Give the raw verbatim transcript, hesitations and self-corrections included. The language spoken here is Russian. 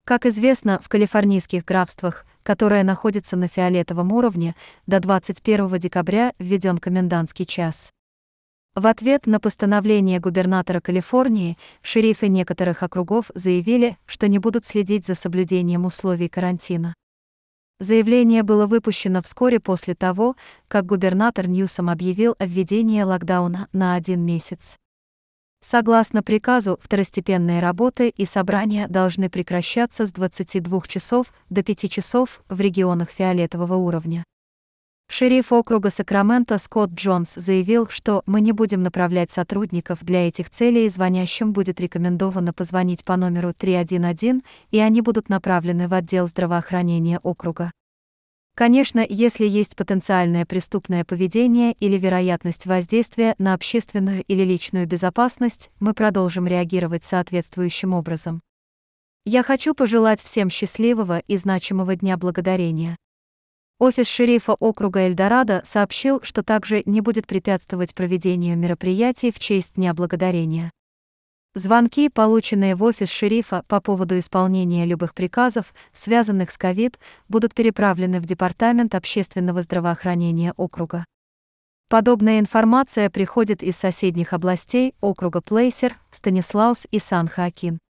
Как известно, в калифорнийских графствах, которые находятся на фиолетовом уровне, до двадцать первого декабря введен комендантский час. В ответ на постановление губернатора Калифорнии, шерифы некоторых округов заявили, что не будут следить за соблюдением условий карантина. Заявление было выпущено вскоре после того, как губернатор Ньюсом объявил о введении локдауна на один месяц. Согласно приказу, второстепенные работы и собрания должны прекращаться с двадцати двух часов до пяти часов в регионах фиолетового уровня. Шериф округа Сакраменто Скотт Джонс заявил, что «мы не будем направлять сотрудников для этих целей, звонящим будет рекомендовано позвонить по номеру три один один, и они будут направлены в отдел здравоохранения округа». Конечно, если есть потенциальное преступное поведение или вероятность воздействия на общественную или личную безопасность, мы продолжим реагировать соответствующим образом. Я хочу пожелать всем счастливого и значимого Дня Благодарения. Офис шерифа округа Эльдорадо сообщил, что также не будет препятствовать проведению мероприятий в честь Дня Благодарения. Звонки, полученные в офис шерифа по поводу исполнения любых приказов, связанных с ковид, будут переправлены в Департамент общественного здравоохранения округа. Подобная информация приходит из соседних областей округа Плейсер, Станислаус и Сан-Хоакин.